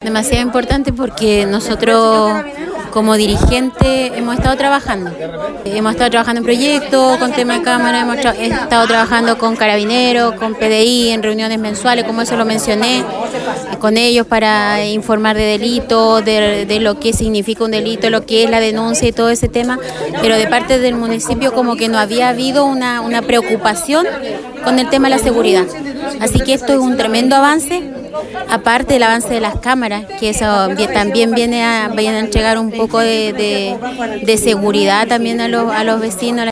demasiado importante porque nosotros como dirigente hemos estado trabajando. Hemos estado trabajando en proyectos, con tema de cámara, hemos estado trabajando con Carabineros, con PDI, en reuniones mensuales, como eso lo mencioné, con ellos para informar de delitos, de lo que significa un delito, lo que es la denuncia y todo ese tema, pero de parte del municipio como que no había habido una preocupación con el tema de la seguridad. Así que esto es un tremendo avance, aparte del avance de las cámaras, que eso también viene a entregar un poco de seguridad también a los vecinos.